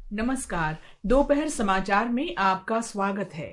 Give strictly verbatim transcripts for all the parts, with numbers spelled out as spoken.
नमस्कार, दोपहर समाचार में आपका स्वागत है।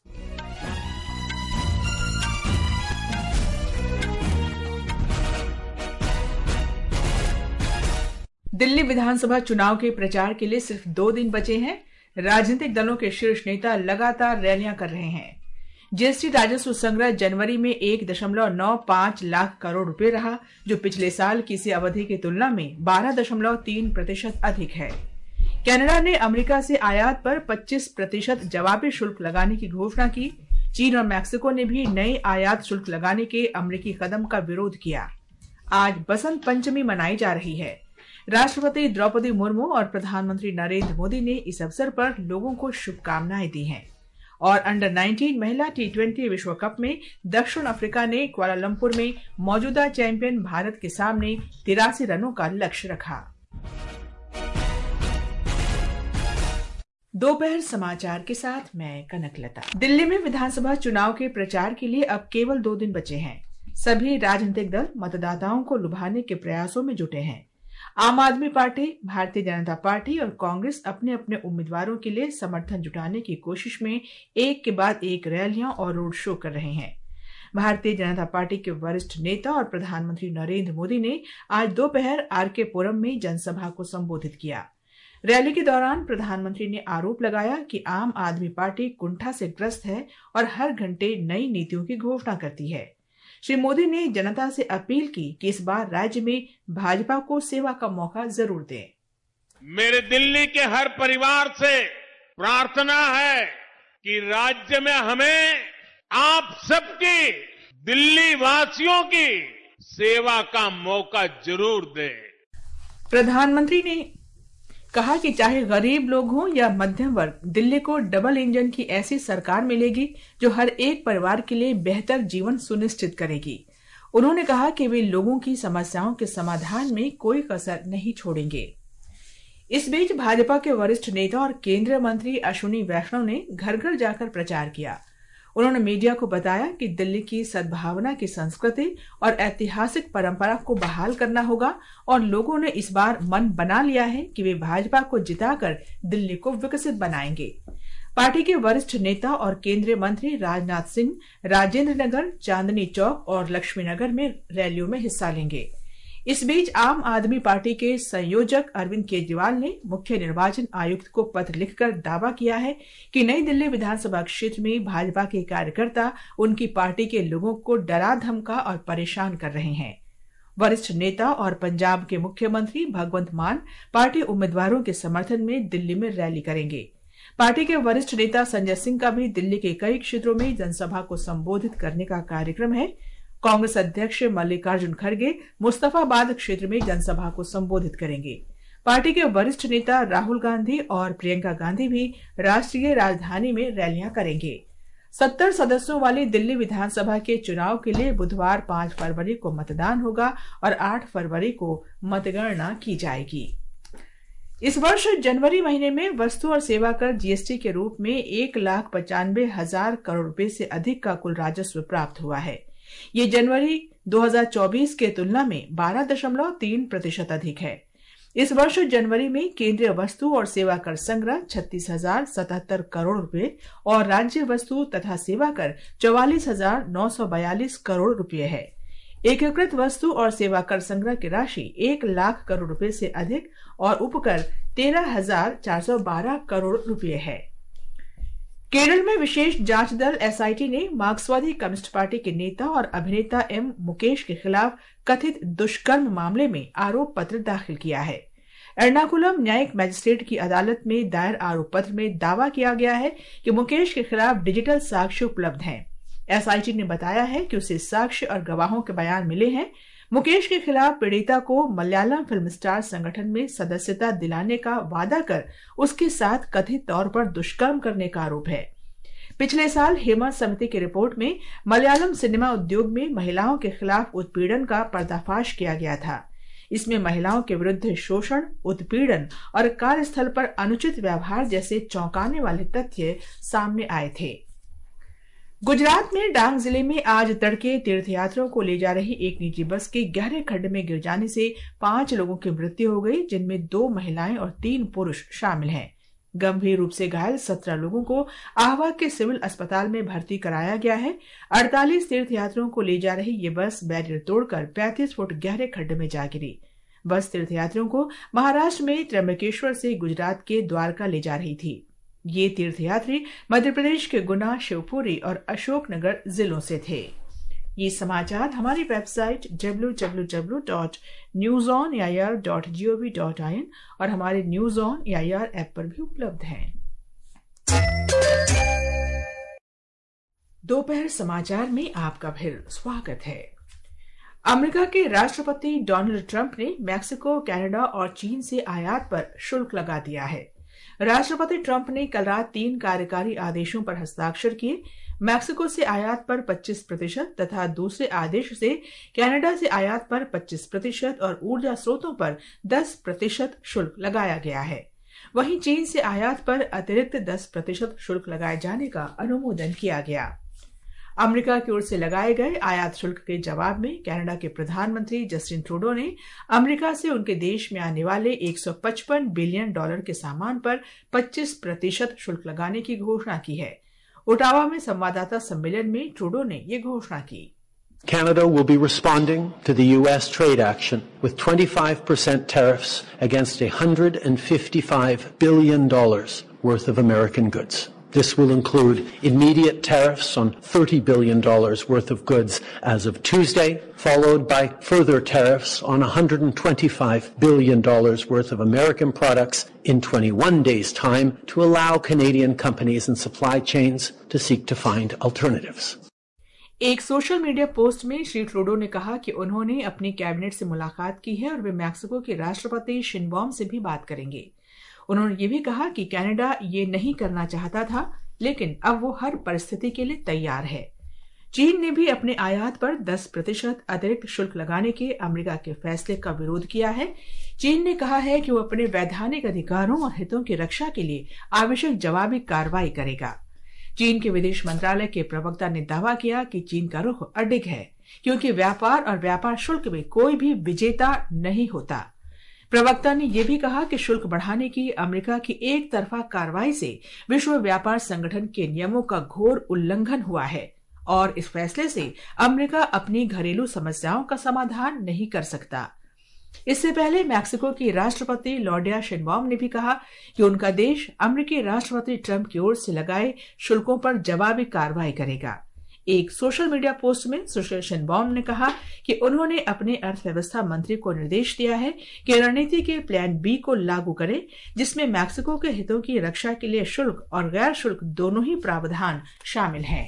दिल्ली विधानसभा चुनाव के प्रचार के लिए सिर्फ दो दिन बचे हैं। राजनीतिक दलों के शीर्ष नेता लगातार रैलियां कर रहे हैं। जीएसटी राजस्व संग्रह जनवरी में एक दशमलव नौ पांच लाख करोड़ रुपए रहा, जो पिछले साल की इसी अवधि की तुलना में बारह दशमलव तीन प्रतिशत अधिक है। कनाडा ने अमेरिका से आयात पर पच्चीस प्रतिशत जवाबी शुल्क लगाने की घोषणा की। चीन और मैक्सिको ने भी नए आयात शुल्क लगाने के अमेरिकी कदम का विरोध किया। आज बसंत पंचमी मनाई जा रही है। राष्ट्रपति द्रौपदी मुर्मू और प्रधानमंत्री नरेंद्र मोदी ने इस अवसर पर लोगों को शुभकामनाएं दी हैं। और अंडर नाइनटीन महिला टी ट्वेंटी विश्व कप में दक्षिण अफ्रीका ने कुआलालंपुर में मौजूदा चैंपियन भारत के सामने तिरासी रनों का लक्ष्य रखा। दोपहर समाचार के साथ मैं कनकलता। दिल्ली में विधानसभा चुनाव के प्रचार के लिए अब केवल दो दिन बचे हैं। सभी राजनीतिक दल मतदाताओं को लुभाने के प्रयासों में जुटे हैं। आम आदमी पार्टी, भारतीय जनता पार्टी और कांग्रेस अपने अपने उम्मीदवारों के लिए समर्थन जुटाने की कोशिश में एक के बाद एक रैलियां और रोड शो कर रहे हैं। भारतीय जनता पार्टी के वरिष्ठ नेता और प्रधानमंत्री नरेंद्र मोदी ने आज दोपहर आर के पुरम में जनसभा को संबोधित किया। रैली के दौरान प्रधानमंत्री ने आरोप लगाया कि आम आदमी पार्टी कुंठा से ग्रस्त है और हर घंटे नई नीतियों की घोषणा करती है। श्री मोदी ने जनता से अपील की कि इस बार राज्य में भाजपा को सेवा का मौका जरूर दें। मेरे दिल्ली के हर परिवार से प्रार्थना है कि राज्य में हमें आप सबकी, दिल्ली वासियों की सेवा का मौका जरूर दें। प्रधानमंत्री ने कहा कि चाहे गरीब लोग हों या मध्यम वर्ग, दिल्ली को डबल इंजन की ऐसी सरकार मिलेगी जो हर एक परिवार के लिए बेहतर जीवन सुनिश्चित करेगी। उन्होंने कहा कि वे लोगों की समस्याओं के समाधान में कोई कसर नहीं छोड़ेंगे। इस बीच भाजपा के वरिष्ठ नेता और केंद्रीय मंत्री अश्विनी वैष्णव ने घर घर जाकर प्रचार किया। उन्होंने मीडिया को बताया कि दिल्ली की सद्भावना की संस्कृति और ऐतिहासिक परंपरा को बहाल करना होगा और लोगों ने इस बार मन बना लिया है कि वे भाजपा को जिताकर दिल्ली को विकसित बनाएंगे। पार्टी के वरिष्ठ नेता और केंद्रीय मंत्री राजनाथ सिंह राजेंद्र नगर, चांदनी चौक और लक्ष्मी नगर में रैलियों में हिस्सा लेंगे। इस बीच आम आदमी पार्टी के संयोजक अरविंद केजरीवाल ने मुख्य निर्वाचन आयुक्त को पत्र लिखकर दावा किया है कि नई दिल्ली विधानसभा क्षेत्र में भाजपा के कार्यकर्ता उनकी पार्टी के लोगों को डरा धमका और परेशान कर रहे हैं। वरिष्ठ नेता और पंजाब के मुख्यमंत्री भगवंत मान पार्टी उम्मीदवारों के समर्थन में दिल्ली में रैली करेंगे। पार्टी के वरिष्ठ नेता संजय सिंह का भी दिल्ली के कई क्षेत्रों में जनसभा को संबोधित करने का कार्यक्रम है। कांग्रेस अध्यक्ष मल्लिकार्जुन खड़गे मुस्तफाबाद क्षेत्र में जनसभा को संबोधित करेंगे। पार्टी के वरिष्ठ नेता राहुल गांधी और प्रियंका गांधी भी राष्ट्रीय राजधानी में रैलियां करेंगे। सत्तर सदस्यों वाली दिल्ली विधानसभा के चुनाव के लिए बुधवार पांच फरवरी को मतदान होगा और आठ फरवरी को मतगणना की जाएगी। इस वर्ष जनवरी महीने में वस्तु और सेवा कर जीएसटी के रूप में एक लाख पचानवे हजार करोड़ रुपए से अधिक का कुल राजस्व प्राप्त हुआ है। ये जनवरी दो हज़ार चौबीस के तुलना में बारह दशमलव तीन प्रतिशत अधिक है। इस वर्ष जनवरी में केंद्रीय वस्तु और सेवा कर संग्रह छत्तीस हजार सतहत्तर करोड़ रुपए और राज्य वस्तु तथा सेवा कर चौवालीस हजार नौ सौ बयालीस करोड़ रुपए है। एकीकृत वस्तु और सेवा कर संग्रह की राशि एक लाख करोड़ रुपए से अधिक और उपकर तेरह हजार चार सौ बारह करोड़ रुपए है। केरल में विशेष जांच दल एसआईटी ने मार्क्सवादी कम्युनिस्ट पार्टी के नेता और अभिनेता एम मुकेश के खिलाफ कथित दुष्कर्म मामले में आरोप पत्र दाखिल किया है। एर्नाकुलम न्यायिक मजिस्ट्रेट की अदालत में दायर आरोप पत्र में दावा किया गया है कि मुकेश के खिलाफ डिजिटल साक्ष्य उपलब्ध हैं। एसआईटी ने बताया है कि उसे साक्ष्य और गवाहों के बयान मिले हैं। मुकेश के खिलाफ पीड़िता को मलयालम फिल्म स्टार संगठन में सदस्यता दिलाने का वादा कर उसके साथ कथित तौर पर दुष्कर्म करने का आरोप है। पिछले साल हेमा समिति की रिपोर्ट में मलयालम सिनेमा उद्योग में महिलाओं के खिलाफ उत्पीड़न का पर्दाफाश किया गया था। इसमें महिलाओं के विरुद्ध शोषण, उत्पीड़न और कार्यस्थल पर अनुचित व्यवहार जैसे चौंकाने वाले तथ्य सामने आए थे। गुजरात में डांग जिले में आज तड़के तीर्थयात्रियों को ले जा रही एक निजी बस के गहरे खड्ड में गिर जाने से पांच लोगों की मृत्यु हो गई, जिनमें दो महिलाएं और तीन पुरुष शामिल हैं। गंभीर रूप से घायल सत्रह लोगों को आह्वा के सिविल अस्पताल में भर्ती कराया गया है। अड़तालीस तीर्थयात्रियों को ले जा रही ये बस बैरियर तोड़कर पैंतीस फुट गहरे खड्डे में जा गिरी। बस तीर्थयात्रियों को महाराष्ट्र में त्र्यंबकेश्वर से गुजरात के द्वारका ले जा रही थी। ये तीर्थयात्री मध्य प्रदेश के गुना, शिवपुरी और अशोकनगर जिलों से थे। ये समाचार हमारी website W W W dot news on A I R dot G O V dot I N और हमारे news on A I R app पर भी उपलब्ध हैं। दोपहर समाचार में आपका फिर स्वागत है। अमेरिका के राष्ट्रपति डोनाल्ड ट्रंप ने मैक्सिको, कनाडा और चीन से आयात पर शुल्क लगा दिया है। राष्ट्रपति ट्रंप ने कल रात तीन कार्यकारी आदेशों पर हस्ताक्षर किए। मैक्सिको से आयात पर पच्चीस प्रतिशत तथा दूसरे आदेश से कनाडा से आयात पर पच्चीस प्रतिशत और ऊर्जा स्रोतों पर दस प्रतिशत शुल्क लगाया गया है। वहीं चीन से आयात पर अतिरिक्त दस प्रतिशत शुल्क लगाए जाने का अनुमोदन किया गया। अमेरिका की ओर से लगाए गए आयात शुल्क के जवाब में कनाडा के प्रधानमंत्री जस्टिन ट्रूडो ने अमेरिका से उनके देश में आने वाले एक सौ पचपन बिलियन डॉलर के सामान पर पच्चीस प्रतिशत शुल्क लगाने की घोषणा की है। ओटावा में संवाददाता सम्मेलन में ट्रूडो ने ये घोषणा की। Canada will be responding to the U S trade action with twenty-five percent tariffs against one hundred fifty-five billion dollars worth of American goods. This will include immediate tariffs on thirty billion dollars worth of goods as of Tuesday, followed by further tariffs on one hundred twenty-five billion dollars worth of American products in twenty-one days' time to allow Canadian companies and supply chains to seek to find alternatives. एक social media post में Shri Trudeau ने कहा कि उन्होंने अपनी cabinet से मुलाकात की है और वे मैक्सिको के राष्ट्रपति शिनबॉम से भी बात करेंगे। उन्होंने ये भी कहा कि कनाडा ये नहीं करना चाहता था, लेकिन अब वो हर परिस्थिति के लिए तैयार है। चीन ने भी अपने आयात पर दस प्रतिशत अतिरिक्त शुल्क लगाने के अमेरिका के फैसले का विरोध किया है। चीन ने कहा है कि वो अपने वैधानिक अधिकारों और हितों की रक्षा के लिए आवश्यक जवाबी कार्रवाई करेगा। चीन के विदेश मंत्रालय के प्रवक्ता ने दावा किया कि चीन का रुख अडिग है, क्योंकि व्यापार और व्यापार शुल्क में कोई भी विजेता नहीं होता। प्रवक्ता ने यह भी कहा कि शुल्क बढ़ाने की अमेरिका की एक तरफा कार्रवाई से विश्व व्यापार संगठन के नियमों का घोर उल्लंघन हुआ है और इस फैसले से अमेरिका अपनी घरेलू समस्याओं का समाधान नहीं कर सकता। इससे पहले मैक्सिको की राष्ट्रपति क्लॉडिया शिनबॉम ने भी कहा कि उनका देश अमेरिकी राष्ट्रपति ट्रंप की ओर से लगाए शुल्कों पर जवाबी कार्रवाई करेगा। एक सोशल मीडिया पोस्ट में सुश्री शिनबॉम ने कहा कि उन्होंने अपने अर्थव्यवस्था मंत्री को निर्देश दिया है कि रणनीति के प्लान बी को लागू करें, जिसमें मैक्सिको के हितों की रक्षा के लिए शुल्क और गैर शुल्क दोनों ही प्रावधान शामिल हैं।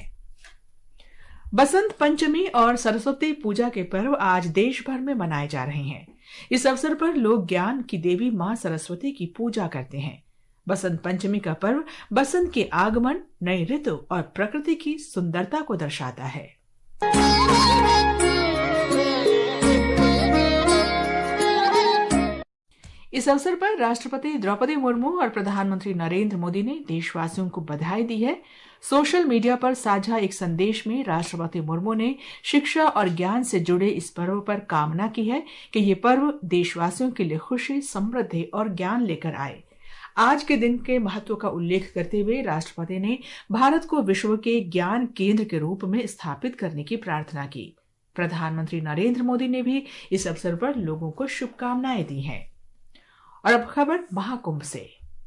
बसंत पंचमी और सरस्वती पूजा के पर्व आज देश भर में मनाए जा रहे हैं। इस अवसर पर लोग ज्ञान की देवी मां सरस्वती की पूजा करते हैं। बसंत पंचमी का पर्व बसंत के आगमन, नए ऋतु और प्रकृति की सुंदरता को दर्शाता है। इस अवसर पर राष्ट्रपति द्रौपदी मुर्मू और प्रधानमंत्री नरेंद्र मोदी ने देशवासियों को बधाई दी है। सोशल मीडिया पर साझा एक संदेश में राष्ट्रपति मुर्मू ने शिक्षा और ज्ञान से जुड़े इस पर्व पर कामना की है कि ये पर्व देशवासियों के लिए खुशी, समृद्धि और ज्ञान लेकर आए। आज के दिन के महत्व का उल्लेख करते हुए राष्ट्रपति ने भारत को विश्व के ज्ञान केंद्र के रूप में स्थापित करने की प्रार्थना की। प्रधानमंत्री नरेंद्र मोदी ने भी इस अवसर पर लोगों को शुभकामनाएं दी हैं। और अब खबर महाकुंभ से।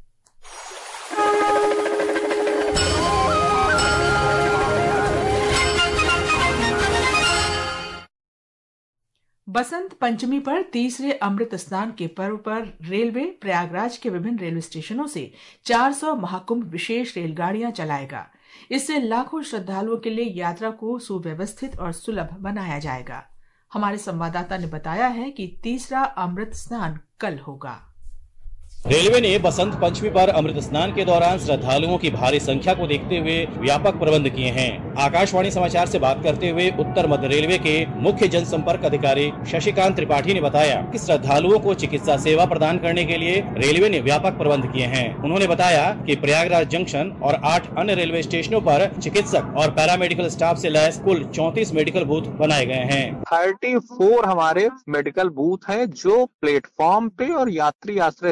बसंत पंचमी पर तीसरे अमृत स्नान के पर्व पर रेलवे प्रयागराज के विभिन्न रेलवे स्टेशनों से चार सौ महाकुंभ विशेष रेलगाड़ियां चलाएगा। इससे लाखों श्रद्धालुओं के लिए यात्रा को सुव्यवस्थित और सुलभ बनाया जाएगा। हमारे संवाददाता ने बताया है कि तीसरा अमृत स्नान कल होगा। रेलवे ने बसंत पंचमी पर अमृत स्नान के दौरान श्रद्धालुओं की भारी संख्या को देखते हुए व्यापक प्रबंध किए हैं। आकाशवाणी समाचार से बात करते हुए उत्तर मध्य रेलवे के मुख्य जनसंपर्क अधिकारी शशिकांत त्रिपाठी ने बताया कि श्रद्धालुओं को चिकित्सा सेवा प्रदान करने के लिए रेलवे ने व्यापक प्रबंध किए हैं। उन्होंने बताया कि प्रयागराज जंक्शन और आठ अन्य रेलवे स्टेशनों पर चिकित्सक और पैरामेडिकल स्टाफ से लैस कुल चौंतीस मेडिकल बूथ बनाए गए हैं। चौंतीस हमारे मेडिकल बूथ हैं जो प्लेटफॉर्म पे और यात्री आश्रय शेड पे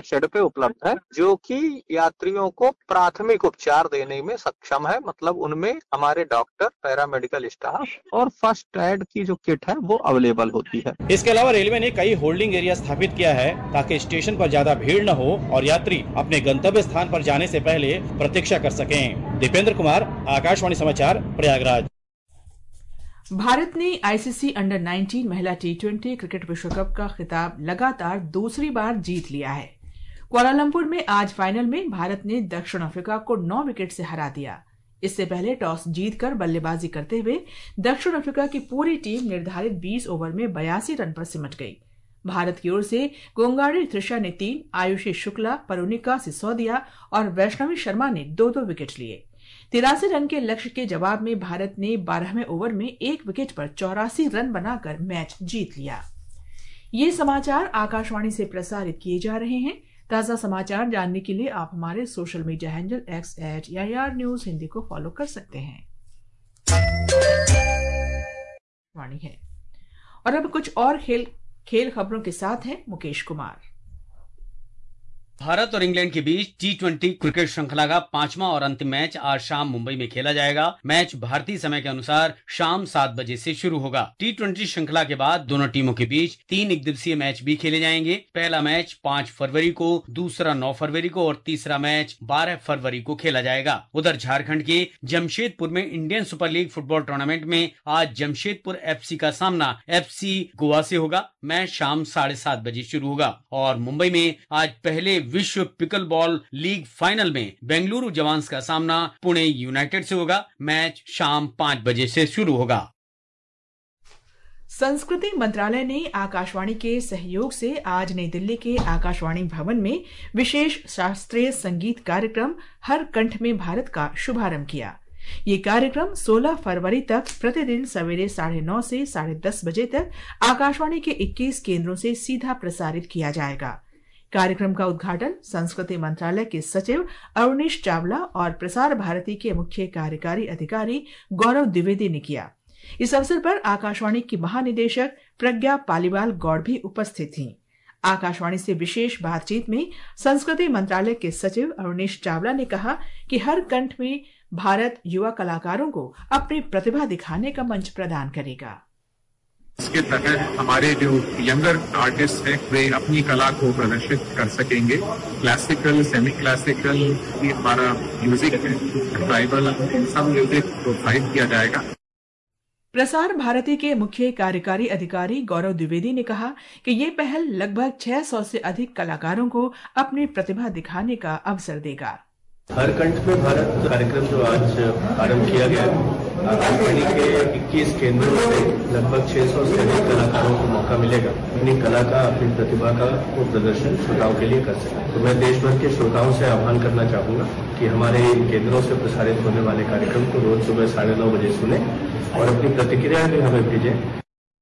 उपलब्ध है जो कि यात्रियों को प्राथमिक उपचार देने में सक्षम है। मतलब उनमें हमारे डॉक्टर, पैरामेडिकल स्टाफ और फर्स्ट एड की जो किट है वो अवेलेबल होती है। इसके अलावा रेलवे ने कई होल्डिंग एरिया स्थापित किया है ताकि स्टेशन पर ज्यादा भीड़ न हो और यात्री अपने गंतव्य स्थान पर जाने से पहले प्रतीक्षा कर सकें। दीपेंद्र कुमार, आकाशवाणी समाचार, प्रयागराज। भारत ने आईसीसी अंडर नाइनटीन महिला टी ट्वेंटी क्रिकेट विश्व कप का खिताब लगातार दूसरी बार जीत लिया है। कुआलालंपुर में आज फाइनल में भारत ने दक्षिण अफ्रीका को नौ विकेट से हरा दिया। इससे पहले टॉस जीतकर बल्लेबाजी करते हुए दक्षिण अफ्रीका की पूरी टीम निर्धारित बीस ओवर में बयासी रन पर सिमट गई। भारत की ओर से गोंगाड़ी त्रिशा ने तीन, आयुषी शुक्ला, परुनिका सिसोदिया और वैष्णवी शर्मा ने दो दो विकेट लिए। तिरासी रन के लक्ष्य के जवाब में भारत ने बारहवें ओवर में एक विकेट पर चौरासी रन बनाकर मैच जीत लिया। ये समाचार आकाशवाणी से प्रसारित किए जा रहे हैं। ताजा समाचार जानने के लिए आप हमारे social media handle X at AIR news Hindi को फॉलो कर सकते हैं। वाणी है और अब कुछ और खेल खेल खबरों के साथ हैं मुकेश कुमार। भारत और इंग्लैंड के बीच टी ट्वेंटी क्रिकेट श्रृंखला का पांचवा और अंतिम मैच आज शाम मुंबई में खेला जाएगा। मैच भारतीय समय के अनुसार शाम सात बजे से शुरू होगा। टी ट्वेंटी श्रृंखला के बाद दोनों टीमों के बीच तीन एक दिवसीय मैच भी खेले जाएंगे। पहला मैच पांच फरवरी को, दूसरा नौ फरवरी को और तीसरा मैच बारह फरवरी को खेला जाएगा। उधर झारखंड के जमशेदपुर में Indian Super League football tournament में आज जमशेदपुर एफसी का सामना एफसी गोवा से होगा। मैच शाम साढ़े सात बजे शुरू होगा और मुंबई में आज पहले विश्व पिकल बॉल लीग फाइनल में बेंगलुरु जवान्स का सामना पुणे यूनाइटेड से होगा। मैच शाम पांच बजे से शुरू होगा। संस्कृति मंत्रालय ने आकाशवाणी के सहयोग से आज नई दिल्ली के आकाशवाणी भवन में विशेष शास्त्रीय संगीत कार्यक्रम हर कंठ में भारत का शुभारंभ किया। ये कार्यक्रम सोलह फरवरी तक प्रतिदिन सवेरे साढ़े नौ से साढ़े दस बजे तक आकाशवाणी के इक्कीस केंद्रों से सीधा प्रसारित किया जाएगा। कार्यक्रम का उद्घाटन संस्कृति मंत्रालय के सचिव अवनीश चावला और प्रसार भारती के मुख्य कार्यकारी अधिकारी गौरव द्विवेदी ने किया। इस अवसर पर आकाशवाणी की महानिदेशक प्रज्ञा पालीवाल गौड़ भी उपस्थित थीं। आकाशवाणी से विशेष बातचीत में संस्कृति मंत्रालय के सचिव अवनीश चावला ने कहा कि हर कंठ में भारत युवा कलाकारों को अपनी प्रतिभा दिखाने का मंच प्रदान करेगा। इसके तहत हमारे जो यंगर आर्टिस्ट हैं वे अपनी कला को प्रदर्शित कर सकेंगे। क्लासिकल, सेमी क्लासिकल, ये हमारा म्यूजिक है, ट्राइबल, सब म्यूजिक प्रोत्साहित किया जाएगा। प्रसार भारती के मुख्य कार्यकारी अधिकारी गौरव द्विवेदी ने कहा कि ये पहल लगभग छह सौ से अधिक कलाकारों को अपनी प्रतिभा दिखाने का अवसर देगा। हर कंठ में भारत कार्यक्रम जो आज आरंभ किया गया है, आकाशवाणी के इक्कीस केंद्रों से लगभग छह सौ से अधिक कलाकारों को मौका मिलेगा अपनी कला का, अपनी प्रतिभा का वो प्रदर्शन श्रोताओं के लिए कर सकें। तो मैं देश भर के श्रोताओं से आह्वान करना चाहूंगा कि हमारे इन केंद्रों से प्रसारित होने वाले कार्यक्रम को रोज सुबह साढ़े नौ बजे सुने और अपनी प्रतिक्रिया भी हमें भेजें।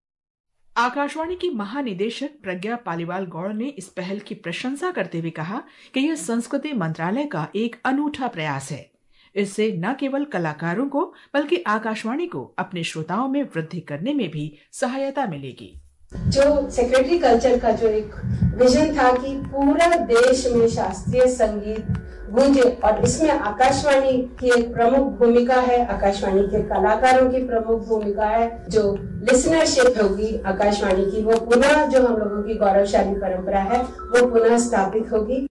आकाशवाणी की महानिदेशक प्रज्ञा पालीवाल गौड़ ने इस पहल की प्रशंसा करते हुए कहा कि यह संस्कृति मंत्रालय का एक अनूठा प्रयास है। इससे न केवल कलाकारों को बल्कि आकाशवाणी को अपने श्रोताओं में वृद्धि करने में भी सहायता मिलेगी। जो सेक्रेटरी कल्चर का जो एक विजन था कि पूरा देश में शास्त्रीय संगीत गूंजे और इसमें आकाशवाणी की एक प्रमुख भूमिका है, आकाशवाणी के कलाकारों की प्रमुख भूमिका है। जो लिसनरशिप होगी आकाशवाणी की, वो पुनः जो हम लोगों की गौरवशाली परंपरा है वो पुनः स्थापित होगी।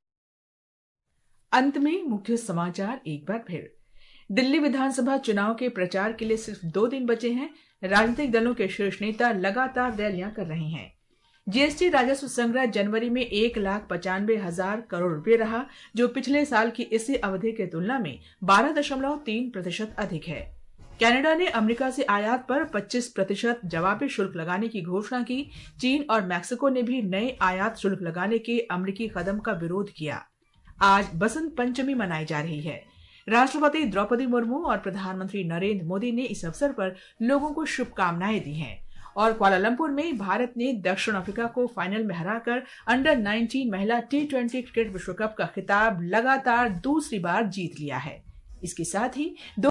अंत में मुख्य समाचार एक बार फिर। दिल्ली विधानसभा चुनाव के प्रचार के लिए सिर्फ दो दिन बचे हैं। राजनीतिक दलों के शीर्ष नेता लगातार रैलियां कर रहे हैं। जीएसटी राजस्व संग्रह जनवरी में एक लाख पचानवे हजार करोड़ रुपए रहा, जो पिछले साल की इसी अवधि की तुलना में बारह दशमलव तीन प्रतिशत अधिक है। कनाडा ने अमेरिका से आयात पर पच्चीस प्रतिशत जवाबी शुल्क लगाने की घोषणा की। चीन और मैक्सिको ने भी नए आयात शुल्क लगाने के अमेरिकी कदम का विरोध किया। आज बसंत पंचमी मनाई जा रही है। राष्ट्रपति द्रौपदी मुर्मू और प्रधानमंत्री नरेंद्र मोदी ने इस अवसर पर लोगों को शुभकामनाएं दी हैं। और कुआलालंपुर में भारत ने दक्षिण अफ्रीका को फाइनल में हराकर अंडर नाइनटीन महिला टी ट्वेंटी क्रिकेट विश्व कप का खिताब लगातार दूसरी बार जीत लिया है। इसके साथ ही दो